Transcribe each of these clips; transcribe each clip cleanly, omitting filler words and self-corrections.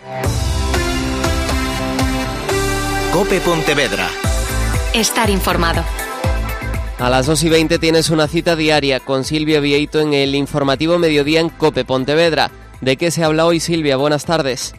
COPE Pontevedra. Estar informado. A las 2:20 tienes una cita diaria con Silvia Vieito en el informativo Mediodía en COPE Pontevedra. ¿De qué se habla hoy, Silvia? Buenas tardes.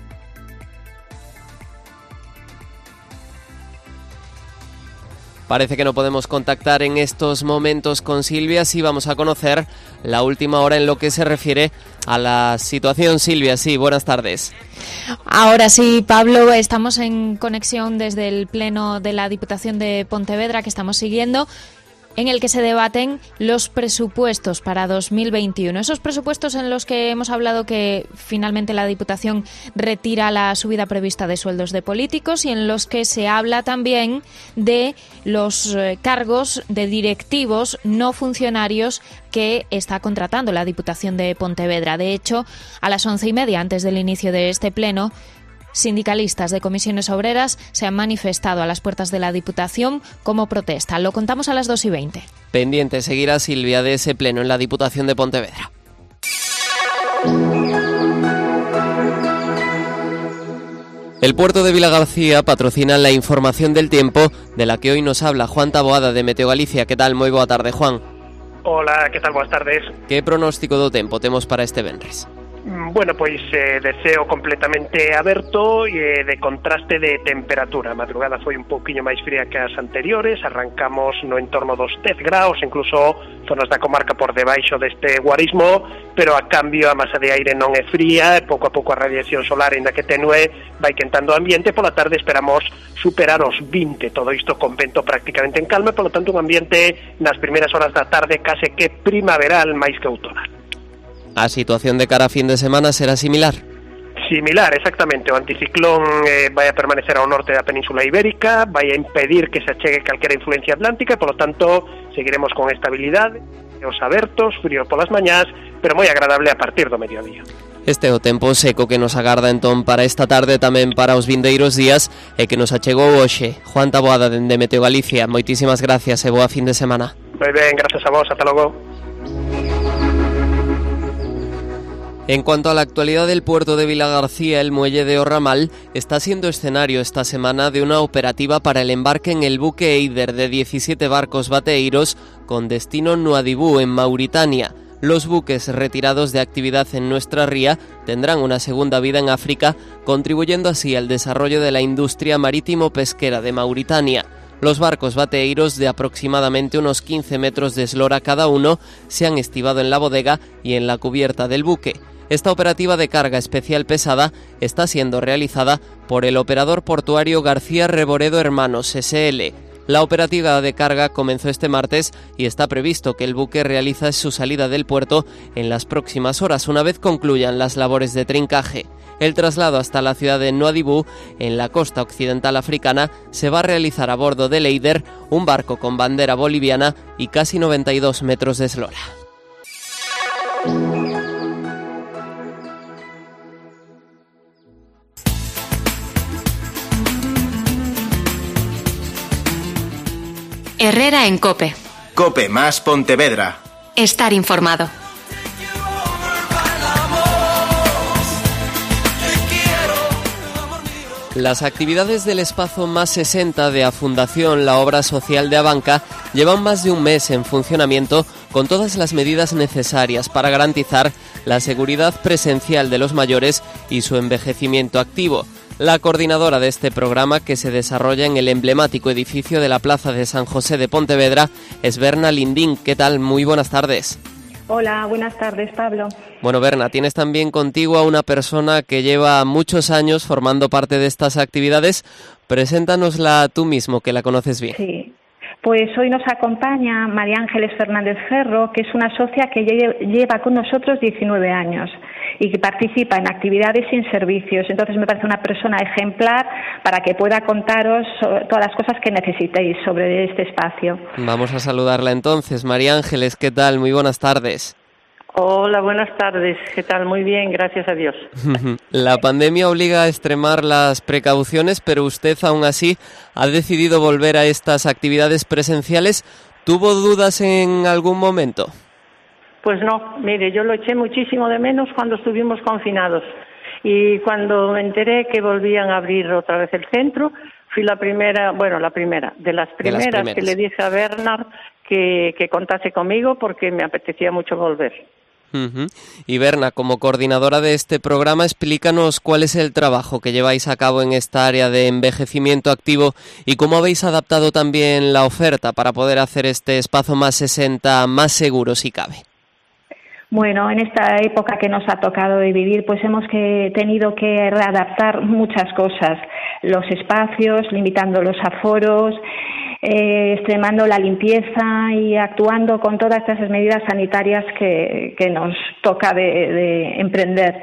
Parece que no podemos contactar en estos momentos con Silvia. Sí vamos a conocer la última hora en lo que se refiere a la situación. Silvia, sí, buenas tardes. Ahora sí, Pablo, estamos en conexión desde el Pleno de la Diputación de Pontevedra que estamos siguiendo, en el que se debaten los presupuestos para 2021. Esos presupuestos en los que hemos hablado que finalmente la Diputación retira la subida prevista de sueldos de políticos y en los que se habla también de los cargos de directivos no funcionarios que está contratando la Diputación de Pontevedra. De hecho, a las 11:30, antes del inicio de este pleno, sindicalistas de comisiones obreras se han manifestado a las puertas de la Diputación como protesta. Lo contamos a las 2:20. Pendiente seguirá Silvia de ese pleno en la Diputación de Pontevedra. El puerto de Vilagarcía patrocina la información del tiempo de la que hoy nos habla Juan Taboada de Meteo Galicia. ¿Qué tal? Moi boa tarde, Juan. Hola, que tal? Boas tardes. Que pronóstico do tempo temos para este venres? Bueno, pois deseo completamente aberto e de contraste de temperatura. A madrugada foi un pouquiño máis fría que as anteriores, arrancamos no entorno dos 10 graus, incluso zonas da comarca por debaixo deste guarismo, pero a cambio a masa de aire non é fría, e pouco a pouco a radiación solar, ainda que tenue, vai quentando o ambiente. Pola tarde esperamos superar os 20, todo isto con vento prácticamente en calma, polo tanto un ambiente nas primeiras horas da tarde case que primaveral máis que outonal. A situación de cara a fin de semana será similar? Similar, exactamente. O anticiclón vai a permanecer ao norte da Península Ibérica, vai a impedir que se achegue calquera influencia atlántica, e, polo tanto, seguiremos con estabilidade, os abertos, frío polas mañás, pero moi agradable a partir do mediodía. Este é o tempo seco que nos agarda entón para esta tarde, tamén para os vindeiros días, e que nos achegou hoxe. Juan Taboada dende Meteo Galicia, moitísimas gracias e boa fin de semana. Moi ben, gracias a vos, ata logo. En cuanto a la actualidad del puerto de Vilagarcía, el muelle de Orramal está siendo escenario esta semana de una operativa para el embarque en el buque Eider de 17 barcos bateeiros con destino Nuadhibou, en Mauritania. Los buques retirados de actividad en nuestra ría tendrán una segunda vida en África, contribuyendo así al desarrollo de la industria marítimo-pesquera de Mauritania. Los barcos bateeiros, de aproximadamente unos 15 metros de eslora cada uno, se han estivado en la bodega y en la cubierta del buque. Esta operativa de carga especial pesada está siendo realizada por el operador portuario García Reboredo Hermanos S.L. La operativa de carga comenzó este martes y está previsto que el buque realice su salida del puerto en las próximas horas, una vez concluyan las labores de trincaje. El traslado hasta la ciudad de Nuadhibou, en la costa occidental africana, se va a realizar a bordo del Eider, un barco con bandera boliviana y casi 92 metros de eslora. Herrera en COPE. COPE más Pontevedra. Estar informado. Las actividades del espacio Más 60 de a Fundación La Obra Social de Abanca llevan más de un mes en funcionamiento con todas las medidas necesarias para garantizar la seguridad presencial de los mayores y su envejecimiento activo. La coordinadora de este programa, que se desarrolla en el emblemático edificio de la Plaza de San José de Pontevedra, es Berna Lindín. ¿Qué tal? Muy buenas tardes. Hola, buenas tardes, Pablo. Bueno, Berna, tienes también contigo a una persona que lleva muchos años formando parte de estas actividades. Preséntanosla tú mismo, que la conoces bien. Sí, pues hoy nos acompaña María Ángeles Fernández Ferro, que es una socia que lleva con nosotros 19 años y que participa en actividades y en servicios. Entonces me parece una persona ejemplar para que pueda contaros todas las cosas que necesitéis sobre este espacio. Vamos a saludarla entonces. María Ángeles, ¿qué tal? Muy buenas tardes. Hola, buenas tardes. ¿Qué tal? Muy bien, gracias a Dios. La pandemia obliga a extremar las precauciones, pero usted aún así ha decidido volver a estas actividades presenciales. ¿Tuvo dudas en algún momento? Pues no, mire, yo lo eché muchísimo de menos cuando estuvimos confinados Y cuando me enteré que volvían a abrir otra vez el centro, fui la primera de las primeras que le dije a Bernard que contase conmigo porque me apetecía mucho volver. Uh-huh. Y Berna, como coordinadora de este programa, explícanos cuál es el trabajo que lleváis a cabo en esta área de envejecimiento activo y cómo habéis adaptado también la oferta para poder hacer este espacio más 60 más seguro si cabe. Bueno, en esta época que nos ha tocado vivir, pues hemos tenido que readaptar muchas cosas, los espacios, limitando los aforos, extremando la limpieza y actuando con todas estas medidas sanitarias que nos toca de emprender.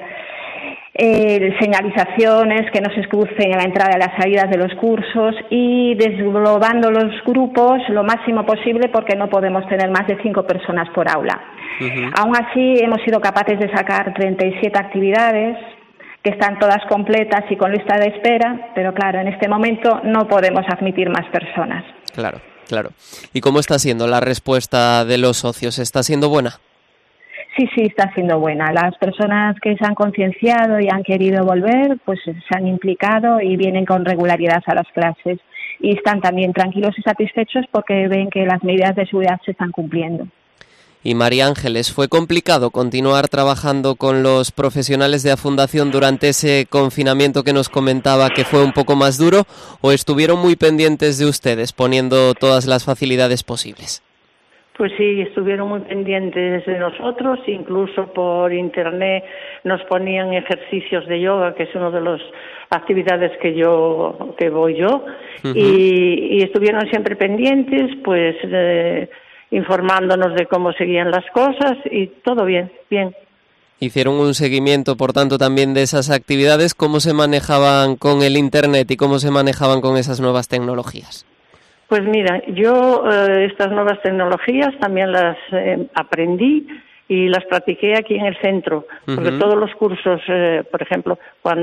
Señalizaciones que no se crucen a la entrada y a las salidas de los cursos y desglobando los grupos lo máximo posible porque no podemos tener más de 5 personas por aula. Uh-huh. Aún así hemos sido capaces de sacar 37 actividades que están todas completas y con lista de espera, pero claro, en este momento no podemos admitir más personas. Claro. ¿Y cómo está siendo la respuesta de los socios? ¿Está siendo buena? Sí, está siendo buena. Las personas que se han concienciado y han querido volver, pues se han implicado y vienen con regularidad a las clases. Y están también tranquilos y satisfechos porque ven que las medidas de seguridad se están cumpliendo. Y María Ángeles, ¿fue complicado continuar trabajando con los profesionales de la Fundación durante ese confinamiento que nos comentaba que fue un poco más duro o estuvieron muy pendientes de ustedes poniendo todas las facilidades posibles? Pues sí, estuvieron muy pendientes de nosotros, incluso por internet nos ponían ejercicios de yoga, que es una de las actividades que voy yo, uh-huh. y estuvieron siempre pendientes, pues informándonos de cómo seguían las cosas y todo bien. Hicieron un seguimiento, por tanto, también de esas actividades, ¿cómo se manejaban con el internet y cómo se manejaban con esas nuevas tecnologías? Pues mira, yo estas nuevas tecnologías también las aprendí y las practiqué aquí en el centro, porque todos los cursos, por ejemplo,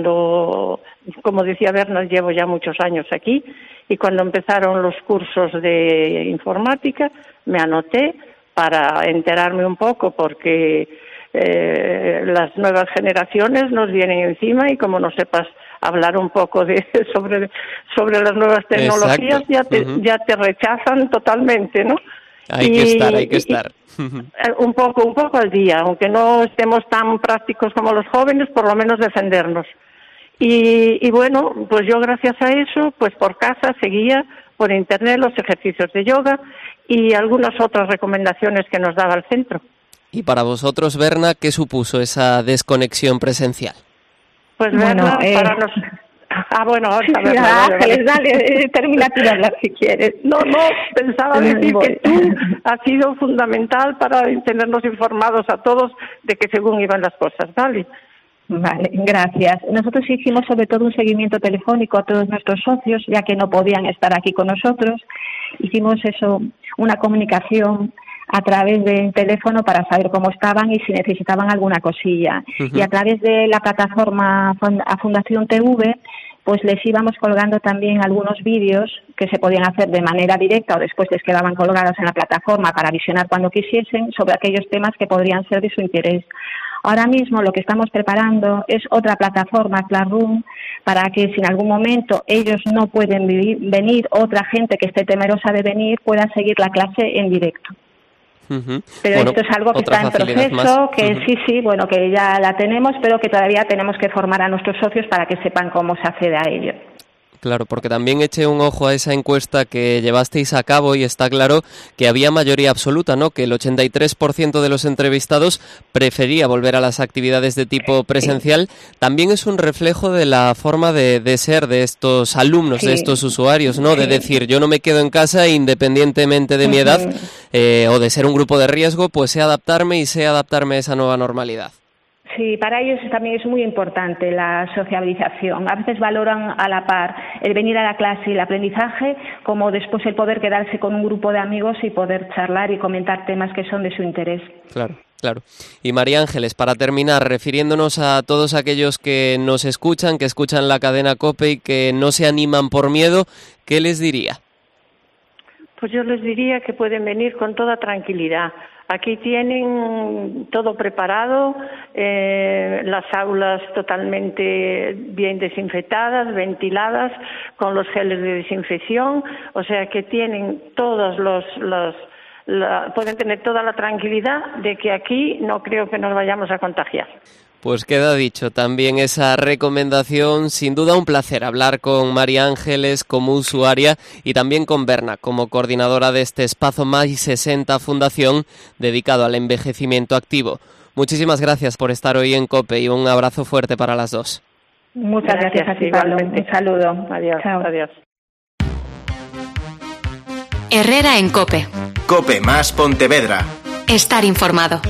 como decía Bernard, llevo ya muchos años aquí, y cuando empezaron los cursos de informática, me anoté para enterarme un poco, porque las nuevas generaciones nos vienen encima y como no sepas hablar un poco sobre las nuevas tecnologías, ya te rechazan totalmente, ¿no? Hay que estar. Un poco al día, aunque no estemos tan prácticos como los jóvenes, por lo menos defendernos. Y bueno, pues yo gracias a eso, pues por casa seguía por internet los ejercicios de yoga y algunas otras recomendaciones que nos daba el centro. Y para vosotros, Berna, ¿qué supuso esa desconexión presencial? Pues Berna, para nosotros... ahorita sí, Ángeles, dale, termina de hablar si quieres. No, pensaba decir que tú has sido fundamental para tenernos informados a todos de que según iban las cosas, ¿vale? Vale, gracias. Nosotros hicimos sobre todo un seguimiento telefónico a todos nuestros socios, ya que no podían estar aquí con nosotros. Hicimos una comunicación a través del teléfono para saber cómo estaban y si necesitaban alguna cosilla. Uh-huh. Y a través de la plataforma a Fundación TV, pues les íbamos colgando también algunos vídeos que se podían hacer de manera directa o después les quedaban colgados en la plataforma para visionar cuando quisiesen sobre aquellos temas que podrían ser de su interés. Ahora mismo lo que estamos preparando es otra plataforma, Classroom, para que si en algún momento ellos no pueden venir, otra gente que esté temerosa de venir pueda seguir la clase en directo. Uh-huh. Pero esto es algo que está en proceso, que uh-huh. Que ya la tenemos, pero que todavía tenemos que formar a nuestros socios para que sepan cómo se accede a ello. Claro, porque también eché un ojo a esa encuesta que llevasteis a cabo y está claro que había mayoría absoluta, ¿no? Que el 83% de los entrevistados prefería volver a las actividades de tipo presencial. También es un reflejo de la forma de ser de estos alumnos, de estos usuarios, ¿no? De decir, yo no me quedo en casa independientemente de mi edad o de ser un grupo de riesgo, pues sé adaptarme a esa nueva normalidad. Sí, para ellos también es muy importante la sociabilización. A veces valoran a la par el venir a la clase y el aprendizaje, como después el poder quedarse con un grupo de amigos y poder charlar y comentar temas que son de su interés. Claro. Y María Ángeles, para terminar, refiriéndonos a todos aquellos que nos escuchan, que escuchan la cadena COPE y que no se animan por miedo, ¿qué les diría? Pues yo les diría que pueden venir con toda tranquilidad Aquí tienen todo preparado, las aulas totalmente bien desinfectadas, ventiladas, con los geles de desinfección, o sea que tienen pueden tener toda la tranquilidad de que aquí no creo que nos vayamos a contagiar. Pues queda dicho también esa recomendación. Sin duda un placer hablar con María Ángeles como usuaria y también con Berna como coordinadora de este Espazo Máis 60 Fundación dedicado al envejecimiento activo. Muchísimas gracias por estar hoy en COPE y un abrazo fuerte para las dos. Muchas gracias a ti, Pablo. Un saludo. Adiós. Chao. Adiós. Herrera en COPE. COPE más Pontevedra. Estar informado.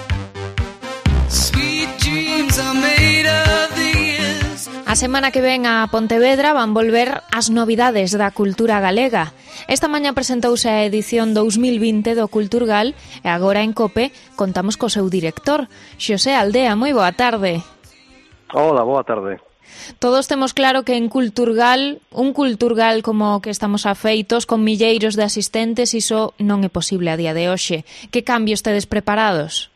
A semana que ven a Pontevedra van volver as novidades da cultura galega. Esta mañá presentouse a edición 2020 do Culturgal e agora en COPE contamos co seu director, Xosé Aldea. Moi boa tarde. Hola, boa tarde. Todos temos claro que en Culturgal, un Culturgal como que estamos afeitos, con milleiros de asistentes, iso non é posible a día de hoxe. Que cambios tedes preparados?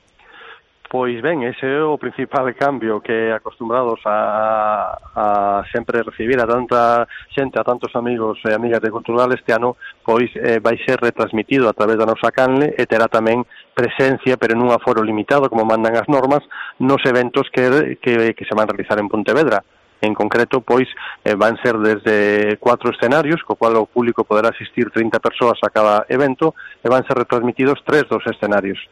Pois ben, ese é o principal cambio que acostumbrados a sempre recibir a tanta xente, a tantos amigos e amigas de Cultural este ano, pois vai ser retransmitido a través da nosa canle e terá tamén presencia, pero nun aforo limitado, como mandan as normas, nos eventos que se van a realizar en Pontevedra. En concreto, pois, van ser desde 4 escenarios, co cual o público poderá asistir 30 persoas a cada evento, e van ser retransmitidos 3 dos escenarios.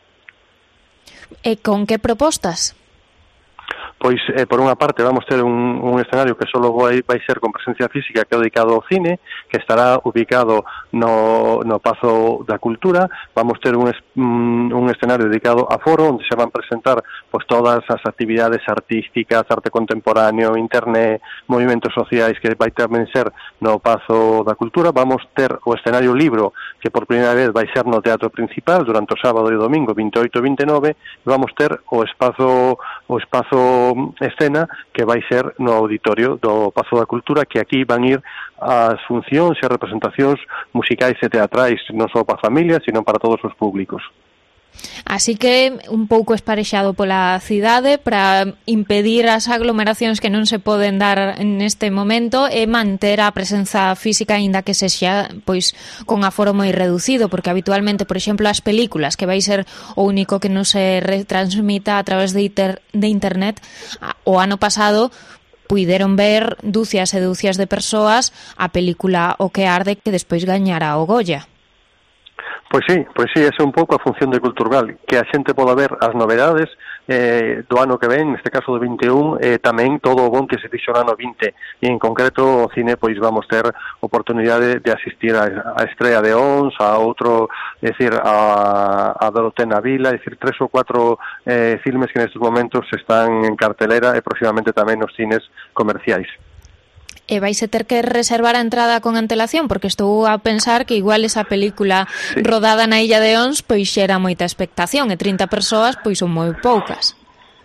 E con que propostas? Pois, por unha parte, vamos ter un escenario que só vai ser con presencia física, que é dedicado ao cine, que estará ubicado no Pazo da Cultura. Vamos ter un escenario dedicado a foro, onde se van presentar pois todas as actividades artísticas, arte contemporáneo, internet, movimentos sociais, que vai tamén ser no Pazo da Cultura. Vamos ter o escenario libro, que por primeira vez vai ser no Teatro Principal, durante o sábado e o domingo, 28 e 29, e vamos ter o espazo escena, que vai ser no auditorio do Pazo da Cultura, que aquí van ir as funcións e as representacións musicais e teatrais, non só para a familia, sino para todos os públicos. Así que un pouco esparexado pola cidade para impedir as aglomeracións que non se poden dar neste momento e manter a presenza física, aínda que sexa pois con aforo moi reducido, porque habitualmente, por exemplo, as películas, que vai ser o único que non se retransmita a través de internet, o ano pasado puideron ver dúcias e dúcias de persoas a película O que arde, que despois gañara o Goya. Pois sí, esa é un pouco a función de Culturgal, que a xente poda ver as novedades do ano que ven, neste caso do 21, tamén todo o bon que se fixo no ano 20, e en concreto o cine, pois vamos ter oportunidade de asistir a estrea de Ons, a outro, é dicir, a Dorotena Vila, é dicir, 3 ou 4 filmes que nestes momentos están en cartelera e próximamente tamén nos cines comerciais. E vais a ter que reservar a entrada con antelación, porque estou a pensar que igual esa película rodada na Illa de Ons pois xera moita expectación, e 30 persoas pois son moi poucas.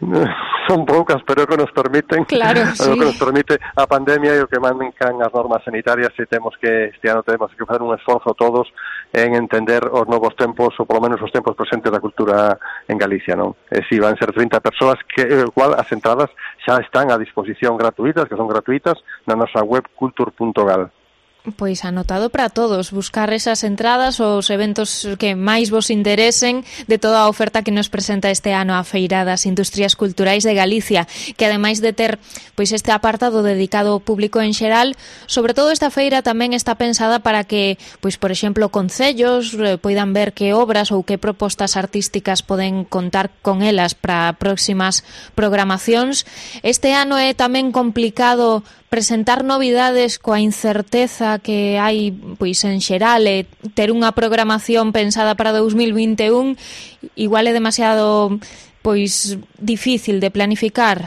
Son poucas, pero é o que nos permiten. Claro, sí. O que nos permite a pandemia e o que mandan as normas sanitarias, e este ano temos que facer un esforzo todos en entender os novos tempos, ou polo menos os tempos presentes da cultura en Galicia, non? E si van ser 30 persoas, que igual as entradas xa están a disposición gratuitas, que son gratuitas, na nosa web cultur.gal. Pois anotado para todos, buscar esas entradas, os eventos que máis vos interesen de toda a oferta que nos presenta este ano a Feira das Industrias Culturais de Galicia, que ademais de ter pois este apartado dedicado ao público en xeral, sobre todo esta feira tamén está pensada para que, pois por exemplo, concellos poidan ver que obras ou que propostas artísticas poden contar con elas para próximas programacións. Este ano é tamén complicado presentar novidades coa incerteza que hai pois en xeral, e ter unha programación pensada para 2021 igual é demasiado pois difícil de planificar.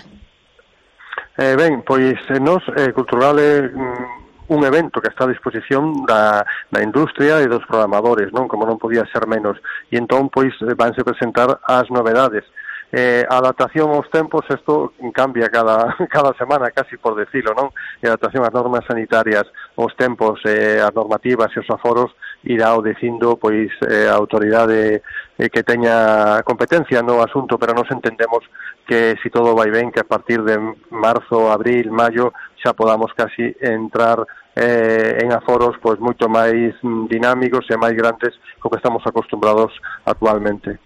Ben, pois nos Cultural é un evento que está a disposición da industria e dos programadores, non? Como non podía ser menos. E entón, pois, vanse presentar as novedades. a adaptación aos tempos, isto cambia cada semana, casi por decirlo, non? A adaptación ás normas sanitarias, aos tempos, as normativas e os aforos irá o dicindo pois a autoridade que teña competencia no asunto, pero nos entendemos que si todo vai ben, que a partir de marzo, abril, maio xa podamos casi entrar en aforos pois moito máis dinámicos e máis grandes co que estamos acostumbrados actualmente.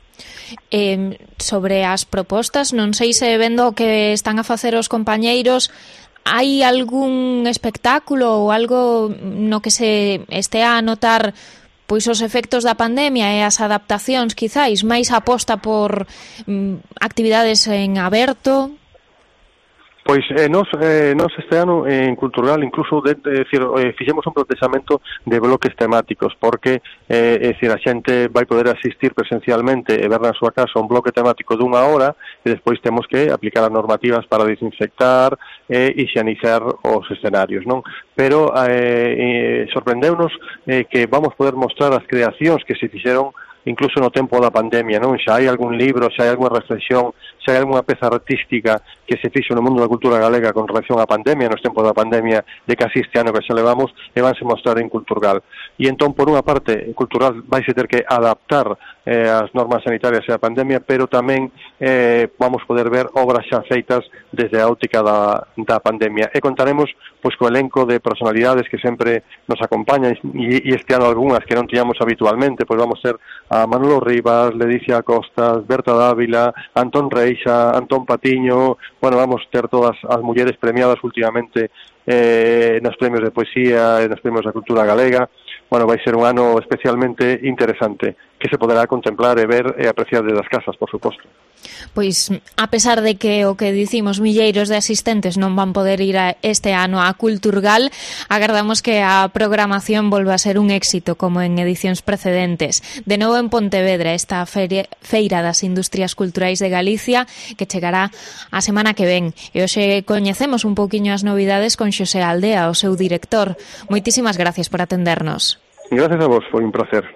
Sobre as propostas, non sei se vendo o que están a facer os compañeiros, hai algún espectáculo ou algo no que se estea a notar pois os efectos da pandemia e as adaptacións, quizáis, máis aposta por actividades en aberto? Pois nos este ano en Culturgal incluso fixemos un plantexamento de bloques temáticos porque a xente vai poder asistir presencialmente e ver na súa casa un bloque temático de 1 hora e despois temos que aplicar as normativas para desinfectar e higienizar os escenarios, non? Pero sorprendeunos que vamos poder mostrar as creacións que se fixeron incluso no tempo da pandemia, non? Xa hai algún libro, xa hai algunha reflexión, xa hai algunha peza artística que se fixo no mundo da cultura galega con relación á pandemia, nos tempos da pandemia de casi este ano que xa levamos, e vanse mostrar en Culturgal. E entón, por unha parte, Culturgal vai ter que adaptar as normas sanitarias e a pandemia, pero tamén vamos poder ver obras xa feitas desde a óptica da pandemia. E contaremos pois co elenco de personalidades que sempre nos acompañan, e este ano algunhas que non tiñamos habitualmente, pois vamos ter a Manolo Rivas, Ledicia Costas, Berta Dávila, Antón Reixa, Antón Patiño, bueno, vamos ter todas as mulleres premiadas últimamente nos premios de poesía e nos premios da cultura galega. Bueno, vai ser un ano especialmente interesante que se poderá contemplar e ver e apreciar desde as casas, por suposto. Pois, a pesar de que o que dicimos milleiros de asistentes non van poder ir este ano a Culturgal, agardamos que a programación volva a ser un éxito como en edicións precedentes. De novo en Pontevedra, esta Feira das Industrias Culturais de Galicia que chegará a semana que ven. E hoxe coñecemos un pouquiño as novidades con Xosé Aldea, o seu director. Moitísimas gracias por atendernos. Gracias a vos, foi un placer.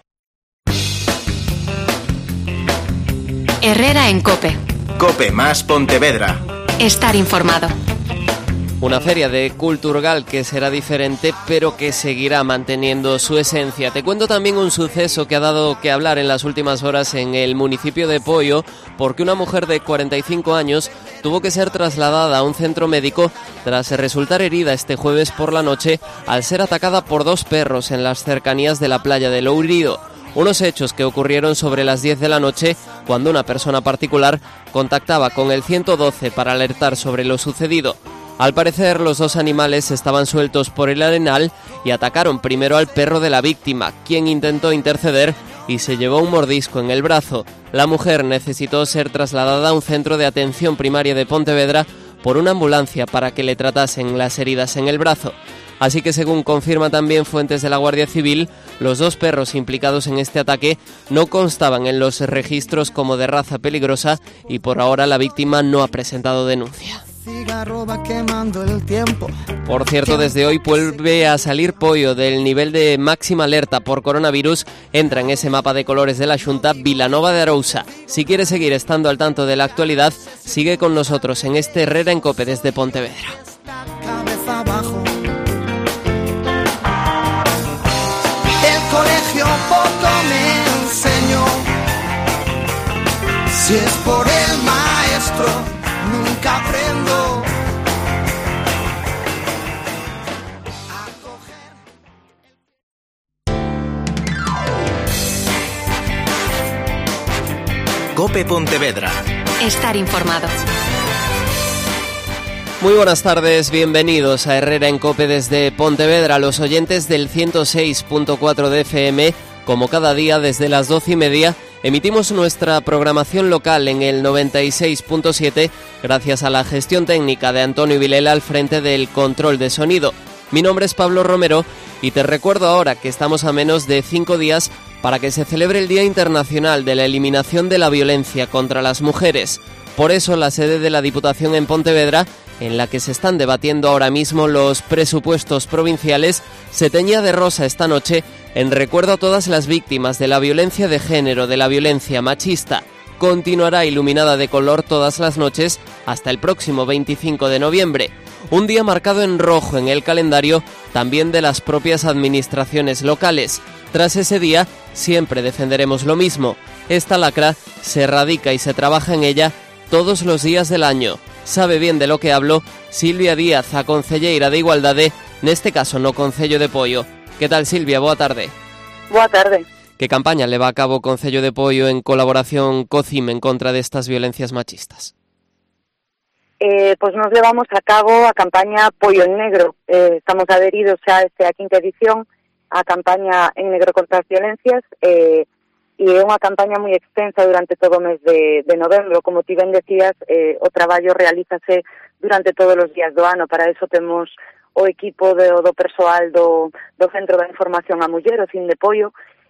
Herrera en COPE. COPE más Pontevedra. Estar informado. Una feria de Culturgal que será diferente, pero que seguirá manteniendo su esencia. Te cuento también un suceso que ha dado que hablar en las últimas horas en el municipio de Poio, porque una mujer de 45 años tuvo que ser trasladada a un centro médico tras resultar herida este jueves por la noche al ser atacada por 2 perros en las cercanías de la playa de Lourido. Unos hechos que ocurrieron sobre las 10 de la noche cuando una persona particular contactaba con el 112 para alertar sobre lo sucedido. Al parecer, los 2 animales estaban sueltos por el arenal y atacaron primero al perro de la víctima, quien intentó interceder y se llevó un mordisco en el brazo. La mujer necesitó ser trasladada a un centro de atención primaria de Pontevedra por una ambulancia para que le tratasen las heridas en el brazo. Así que, según confirma también fuentes de la Guardia Civil, los 2 perros implicados en este ataque no constaban en los registros como de raza peligrosa y por ahora la víctima no ha presentado denuncia. Por cierto, desde hoy vuelve a salir Poio del nivel de máxima alerta por coronavirus. Entra en ese mapa de colores de la Xunta Vilanova de Arousa. Si quieres seguir estando al tanto de la actualidad, sigue con nosotros en este Herrera en COPE desde Pontevedra. Colegio poco me enseñó. Si es por el maestro, nunca aprendo. COPE Pontevedra. Estar informado. Muy buenas tardes, bienvenidos a Herrera en COPE desde Pontevedra, los oyentes del 106.4 de FM. Como cada día desde las 12:30 emitimos nuestra programación local en el 96.7 gracias a la gestión técnica de Antonio Vilela al frente del control de sonido. Mi nombre es Pablo Romero y te recuerdo ahora que estamos a menos de 5 días para que se celebre el Día Internacional de la Eliminación de la Violencia contra las Mujeres. Por eso la sede de la Diputación en Pontevedra, en la que se están debatiendo ahora mismo los presupuestos provinciales, se teñía de rosa esta noche en recuerdo a todas las víctimas de la violencia de género, de la violencia machista. continuará iluminada de color todas las noches hasta el próximo 25 de noviembre. Un día marcado en rojo en el calendario también de las propias administraciones locales. Tras ese día, siempre defenderemos lo mismo. Esta lacra se erradica y se trabaja en ella todos los días del año. Sabe bien de lo que hablo Silvia Díaz, a concelleira de Igualdade, neste caso no Concello de Poio. Que tal, Silvia? Boa tarde. Boa tarde. Que campaña leva a cabo o Concello de Poio en colaboración co CIM en contra destas violencias machistas? Pois nos levamos a cabo a campaña Poio en Negro. Estamos adheridos xa a quinta edición a campaña en negro contra as violencias e é unha campaña moi extensa durante todo o mes de novembro. Como ti ben decías, o traballo realízase durante todos os días do ano. Para eso temos o equipo do persoal do Centro da Información á Muller, o CIM de Poio,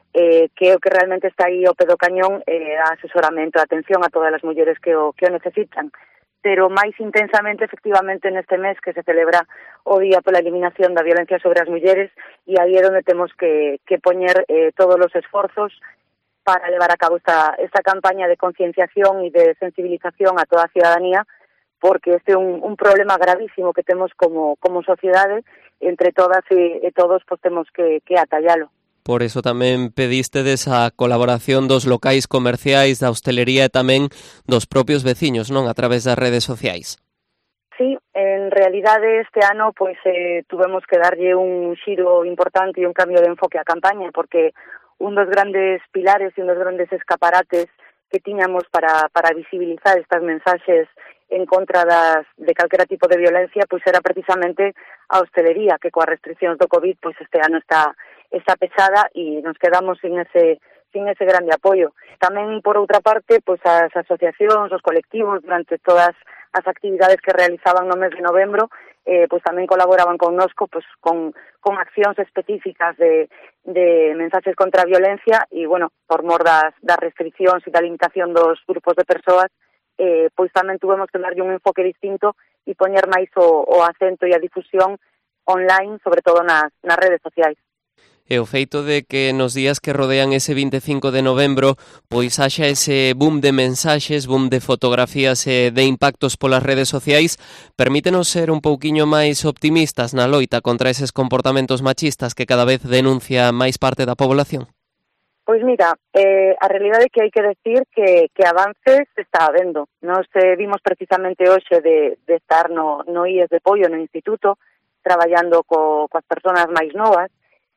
que é o que realmente está aí ao pé do cañón, a asesoramento, a atención a todas as mulleres que o necesitan. Pero máis intensamente, efectivamente, neste mes que se celebra o Día pola Eliminación da Violencia sobre as Mulleres, e aí é onde temos que poñer todos os esforzos para levar a cabo esta campaña de concienciación e de sensibilización a toda a ciudadanía, porque este é un problema gravísimo que temos como sociedade, entre todas e todos pues temos que atallalo. Por eso tamén pedistedes a colaboración dos locais comerciais, da hostelería e tamén dos propios veciños, non? A través das redes sociais. Sí, en realidade este ano pois tuvemos que darlle un xiro importante e un cambio de enfoque á campaña, porque un dos grandes pilares e un dos grandes escaparates que tiñamos para visibilizar estas mensaxes en contra de calquera tipo de violencia, pois era precisamente a hostelería, que coas restriccións do COVID pois este ano está pesada e nos quedamos sin ese grande apoio. Tamén, por outra parte, pois as asociacións, os colectivos, durante todas as actividades que realizaban no mes de novembro, pois tamén colaboraban connosco pois con accións específicas de mensaxes contra a violencia e, bueno, por mor das restriccións e da limitación dos grupos de persoas, pois tamén tuvemos que darlle un enfoque distinto e poñer máis o acento e a difusión online, sobre todo nas redes sociais. E o feito de que nos días que rodean ese 25 de novembro pois haxa ese boom de mensaxes, boom de fotografías e de impactos polas redes sociais, permítenos ser un pouquiño máis optimistas na loita contra eses comportamentos machistas que cada vez denuncia máis parte da población? Pois mira, a realidade é que hai que decir que avances está habendo. Nos vimos precisamente hoxe de estar no IES de Poio, no Instituto, traballando coas persoas máis novas,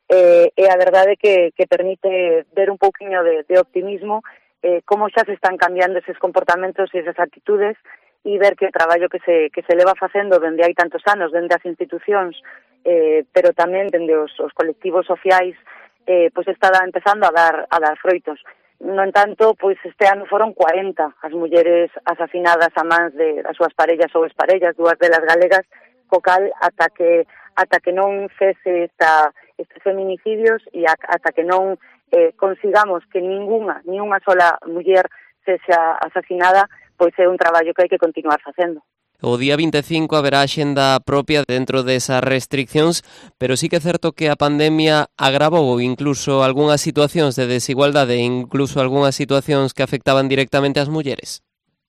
e a verdade que permite ver un pouquiño de optimismo, como xa se están cambiando eses comportamentos e esas actitudes, e ver que o traballo que se leva facendo dende hai tantos anos, dende as institucións, pero tamén dende os colectivos sociais, pois está empezando a dar froitos. No entanto, pois este ano foron 40 as mulleres asasinadas a mans das súas parellas ou exparellas, dúas delas galegas, co cal ata que non cese estes feminicidios e ata que non consigamos que ni unha sola muller sexa asesinada, pois é un traballo que hai que continuar facendo. O día 25 haberá axenda propia dentro desas restriccións, pero sí que é certo que a pandemia agravou incluso algunhas situacións de desigualdade e incluso algunhas situacións que afectaban directamente ás mulleres.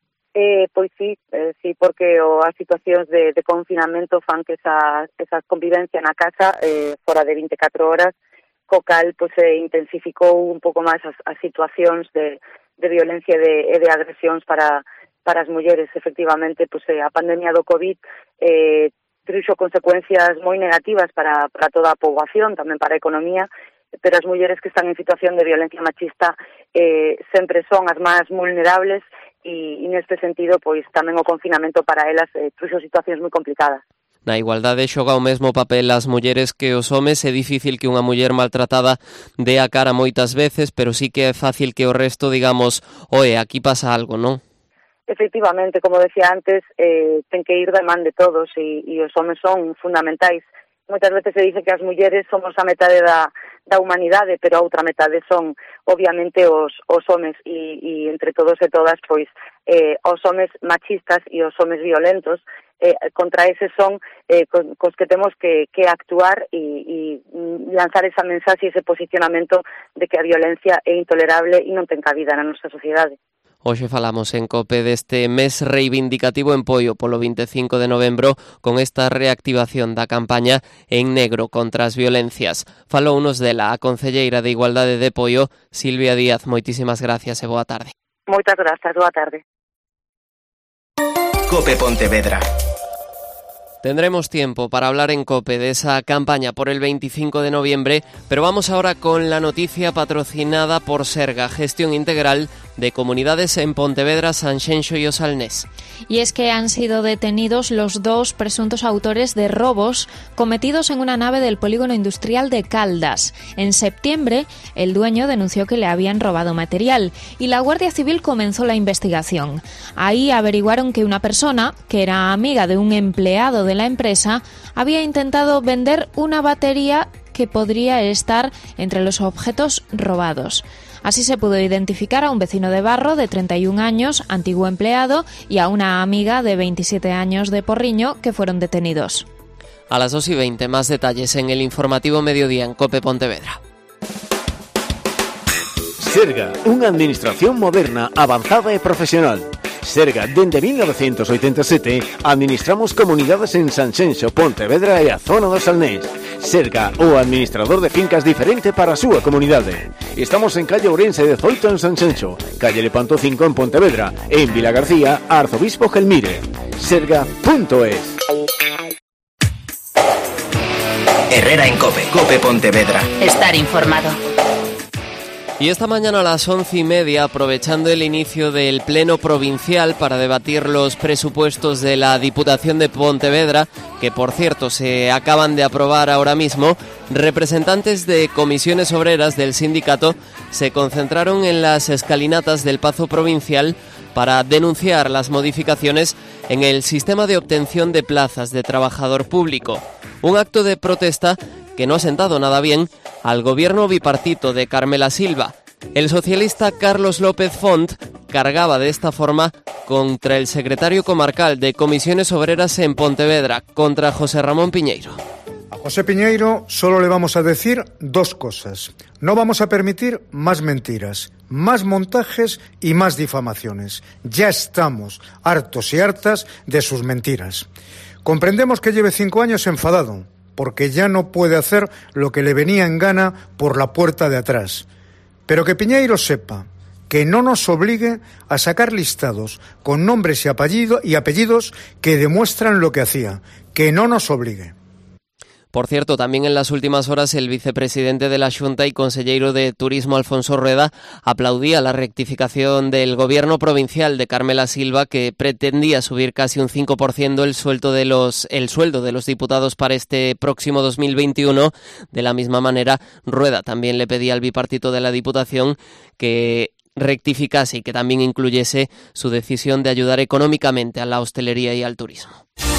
Pois sí, porque as situacións de confinamento fan que esa convivencia na casa fora de 24 horas, co cal pois se intensificou un pouco máis as situacións de violencia e de agresións para as mulleres. Efectivamente, pois a pandemia do COVID trouxo consecuencias moi negativas para toda a poboación, tamén para a economía, pero as mulleres que están en situación de violencia machista sempre son as máis vulnerables e neste sentido, pois tamén o confinamento para elas trouxo situacións moi complicadas. Na igualdade xoga o mesmo papel as mulleres que os homes. É difícil que unha muller maltratada dé a cara moitas veces, pero sí que é fácil que o resto digamos, oe, aquí pasa algo, non? Efectivamente, como decía antes, ten que ir da man de todos e os homes son fundamentais. Moitas veces se dice que as mulleres somos a metade da humanidade, pero a outra metade son, obviamente, os homes e entre todos e todas, pois, os homes machistas e os homes violentos, contra eses son cos que temos que actuar e lanzar esa mensaxe e ese posicionamento de que a violencia é intolerable e non ten cabida na nosa sociedade. Hoxe falamos en COPE deste mes reivindicativo en Poio polo 25 de novembro con esta reactivación da campaña En Negro contra as violencias. Falounos dela a concelleira de Igualdade de Poio, Silvia Díaz. Moitísimas gracias e boa tarde. Moitas grazas, boa tarde. COPE Pontevedra. Tendremos tiempo para hablar en COPE de esa campaña por el 25 de noviembre, pero vamos ahora con la noticia patrocinada por Serga, Gestión Integral de Comunidades en Pontevedra, Sanxenxo y Osalnés. Y es que han sido detenidos los dos presuntos autores de robos cometidos en una nave del polígono industrial de Caldas. En septiembre, el dueño denunció que le habían robado material y la Guardia Civil comenzó la investigación. Ahí averiguaron que una persona, que era amiga de un empleado de la empresa, había intentado vender una batería que podría estar entre los objetos robados. Así se pudo identificar a un vecino de Barro de 31 años, antiguo empleado, y a una amiga de 27 años de Porriño, que fueron detenidos. A las 2:20, más detalles en el informativo Mediodía en COPE Pontevedra. Serga, unha administración moderna, avanzada e profesional. Serga, dende 1987, administramos comunidades en Sanxenxo, Pontevedra e a zona do Salnés. Serga, o administrador de fincas diferente para a súa comunidade. Estamos en calle Ourense 18 en Sanxenxo, calle Lepanto 5 en Pontevedra e en Vilagarcía, Arzobispo Gelmire. Serga.es. Herrera en COPE. COPE Pontevedra. Estar informado. Y esta mañana a las 11:30, aprovechando el inicio del Pleno Provincial para debatir los presupuestos de la Diputación de Pontevedra, que por cierto se acaban de aprobar ahora mismo, representantes de comisiones obreras del sindicato se concentraron en las escalinatas del Pazo Provincial para denunciar las modificaciones en el sistema de obtención de plazas de trabajador público. Un acto de protesta que no ha sentado nada bien al gobierno bipartito de Carmela Silva. El socialista Carlos López Font cargaba de esta forma contra el secretario comarcal de Comisiones Obreras en Pontevedra, contra José Ramón Piñeiro. A José Piñeiro solo le vamos a decir dos cosas. No vamos a permitir más mentiras, más montajes y más difamaciones. Ya estamos hartos y hartas de sus mentiras. Comprendemos que lleve 5 años enfadado, porque ya no puede hacer lo que le venía en gana por la puerta de atrás. Pero que Piñeiro sepa que no nos obligue a sacar listados con nombres y apellidos que demuestran lo que hacía. Que no nos obligue. Por cierto, también en las últimas horas el vicepresidente de la Xunta y conselleiro de Turismo, Alfonso Rueda, aplaudía la rectificación del gobierno provincial de Carmela Silva, que pretendía subir casi un 5% el sueldo de los diputados para este próximo 2021. De la misma manera, Rueda también le pedía al bipartito de la Diputación que rectificase y que también incluyese su decisión de ayudar económicamente a la hostelería y al turismo.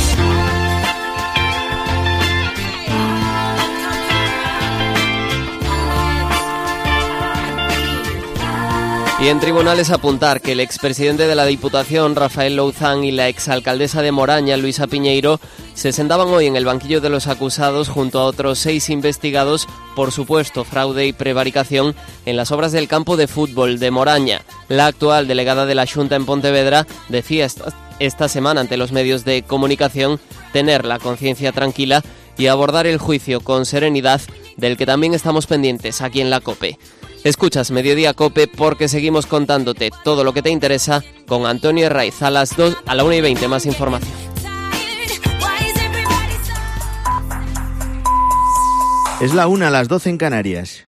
Y en tribunales apuntar que el expresidente de la Diputación, Rafael Louzán, y la exalcaldesa de Moraña, Luisa Piñeiro, se sentaban hoy en el banquillo de los acusados junto a otros 6 investigados por supuesto fraude y prevaricación en las obras del campo de fútbol de Moraña. La actual delegada de la Xunta en Pontevedra decía esta semana ante los medios de comunicación tener la conciencia tranquila y abordar el juicio con serenidad, del que también estamos pendientes aquí en la COPE. Escuchas Mediodía COPE porque seguimos contándote todo lo que te interesa con Antonio Herraiz. A la 1:20 más información. Es la 1, a las 12 en Canarias.